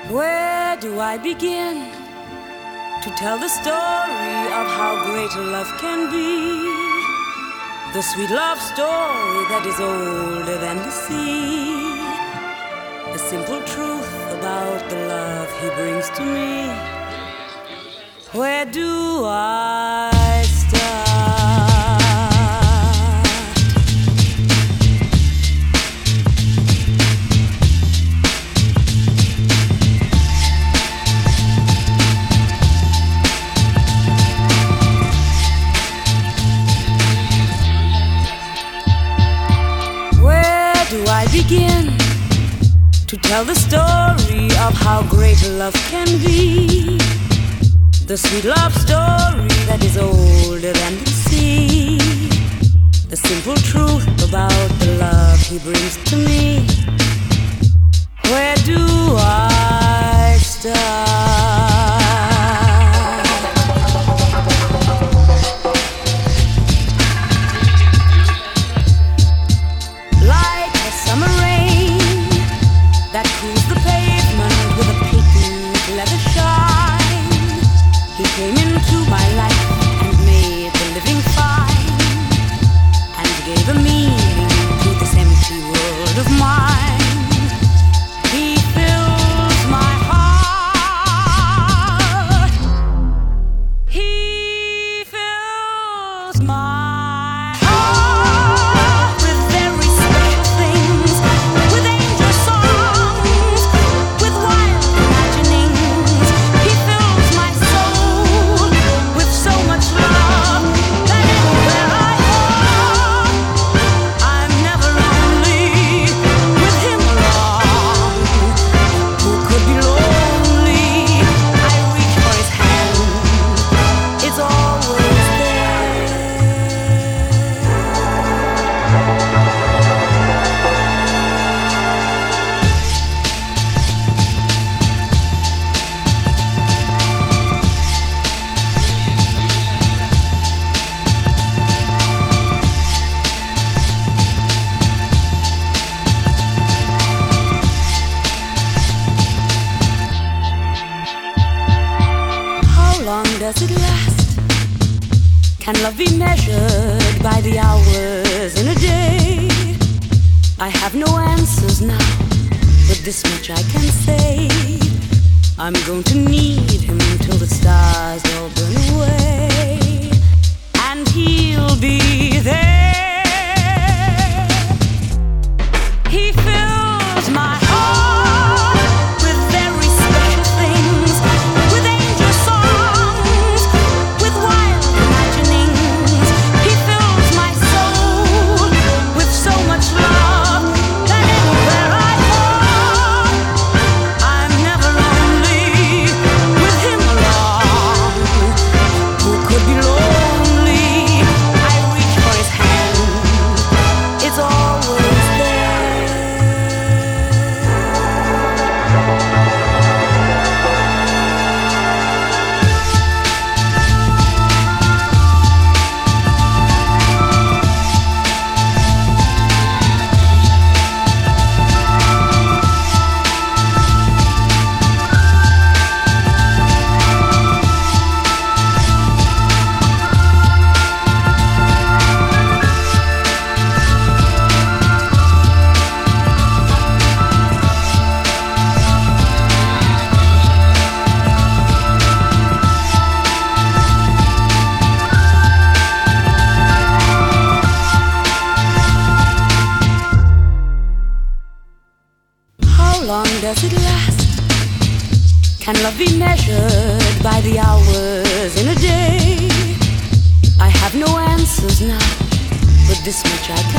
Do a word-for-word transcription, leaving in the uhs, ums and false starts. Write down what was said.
Where do I begin to tell the story of how great a love can be? The sweet love story that is older than the sea. The simple truth about the love he brings to me. Where do I start? Do I begin to tell the story of how great a love can be? The sweet love story that is older than the sea. The simple truth about the love he brings to me. Where do I start? Came into my life and made the living fine, and gave a meaning to this empty world of mine. He fills my heart. He fills my heart with very special things, with angel songs, with wild imaginings. He fills my soul with so much love that anywhere I go, I'm never lonely with him along. Who could be lonely? I reach for his hand, it's always there. How long does it last? Can love be measured by the hours in a day? I have no answers now, but this much I can say. I'm going to need him till the stars all burn away, and he'll be there. He fills my heart with very special things, with angel songs, with wild imaginings. He fills my soul with so much love that anywhere I go, I'm never lonely with him along. Who could be lonely? I reach for his hand, it's always there. How long does it last? Can love be measured by the hours in a day? I have no answers now, but this much I can